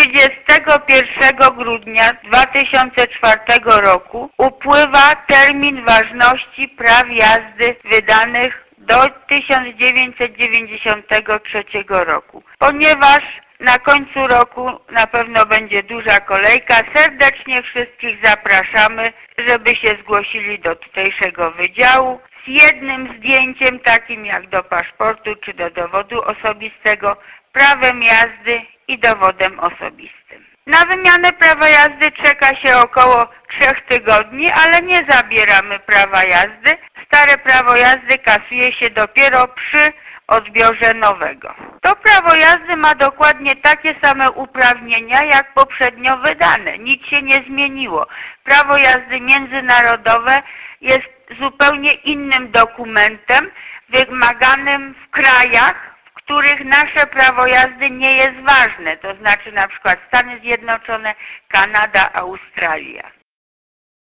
31 grudnia 2004 roku upływa termin ważności praw jazdy wydanych do 1993 roku. Ponieważ na końcu roku na pewno będzie duża kolejka, serdecznie wszystkich zapraszamy, żeby się zgłosili do tutejszego wydziału z jednym zdjęciem, takim jak do paszportu czy do dowodu osobistego, prawem jazdy i dowodem osobistym. Na wymianę prawa jazdy czeka się około 3 tygodni, ale nie zabieramy prawa jazdy. Stare prawo jazdy kasuje się dopiero przy odbiorze nowego. To prawo jazdy ma dokładnie takie same uprawnienia jak poprzednio wydane. Nic się nie zmieniło. Prawo jazdy międzynarodowe jest zupełnie innym dokumentem wymaganym w krajach, w których nasze prawo jazdy nie jest ważne, to znaczy na przykład Stany Zjednoczone, Kanada, Australia.